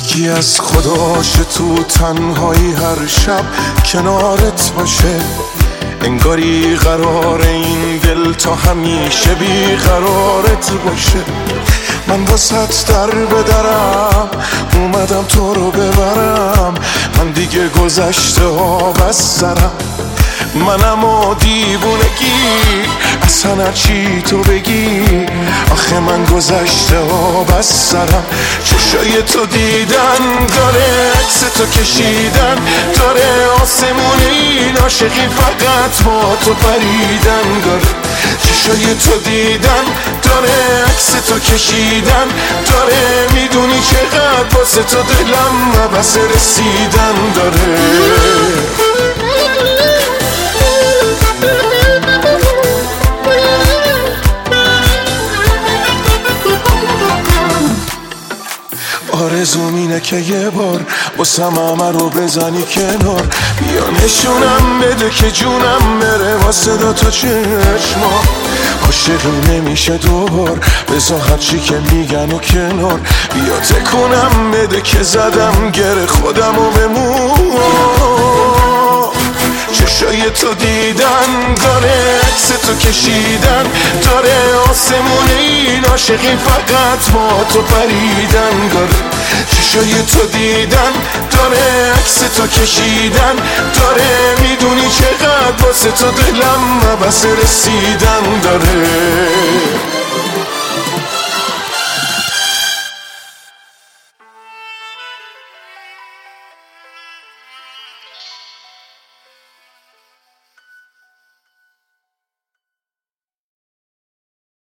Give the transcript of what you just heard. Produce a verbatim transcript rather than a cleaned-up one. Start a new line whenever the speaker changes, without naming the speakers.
یکی از خداش تو تنهایی هر شب کنارت باشه، انگاری قرار این دل تا همیشه بی قرارت باشه. من واسط در بدرم اومدم تو رو ببرم، من دیگه گذشته ها بسرم. منم و دیوونگی اصلا هرچی تو بگی، آخه من گذشته ها بسرم. چشای تو دیدن داره، عکس تو کشیدن داره، آسمون این عاشقی فقط با تو پریدن داره. چشای تو دیدن داره، عکس تو کشیدن داره، میدونی چقدر واسه تو دلم بس رسیدن داره. آرزوم اینه که یه بار واسم همه رو بزنی کنار، بیا نشونم بده که جونم بره واسه دوتا چشما. عاشقی نمیشه دوبار، بذار هرچی که میگن و کنار، بیا تکونم بده که زدم گره خودم و بمون. چشای تو دیدن داره، عکس تو کشیدن داره، آسمون این عاشقی فقط با تو پریدن داره. چشای تو دیدن داره، عکس تو کشیدن داره، میدونی چقدر واسه تو دلم بس رسیدن داره.